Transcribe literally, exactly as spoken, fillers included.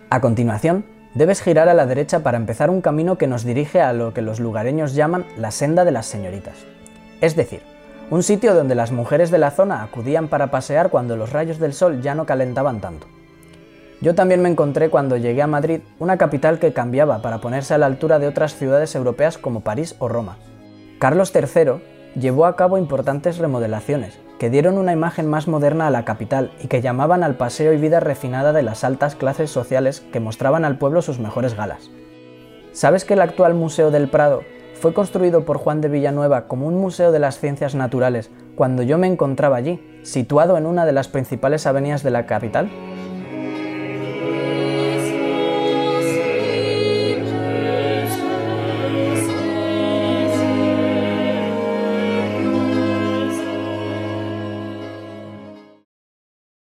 A continuación, debes girar a la derecha para empezar un camino que nos dirige a lo que los lugareños llaman la Senda de las Señoritas. Es decir, un sitio donde las mujeres de la zona acudían para pasear cuando los rayos del sol ya no calentaban tanto. Yo también me encontré cuando llegué a Madrid una capital que cambiaba para ponerse a la altura de otras ciudades europeas como París o Roma. Carlos tercero llevó a cabo importantes remodelaciones que dieron una imagen más moderna a la capital y que llamaban al paseo y vida refinada de las altas clases sociales que mostraban al pueblo sus mejores galas. ¿Sabes que el actual Museo del Prado fue construido por Juan de Villanueva como un museo de las ciencias naturales cuando yo me encontraba allí, situado en una de las principales avenidas de la capital?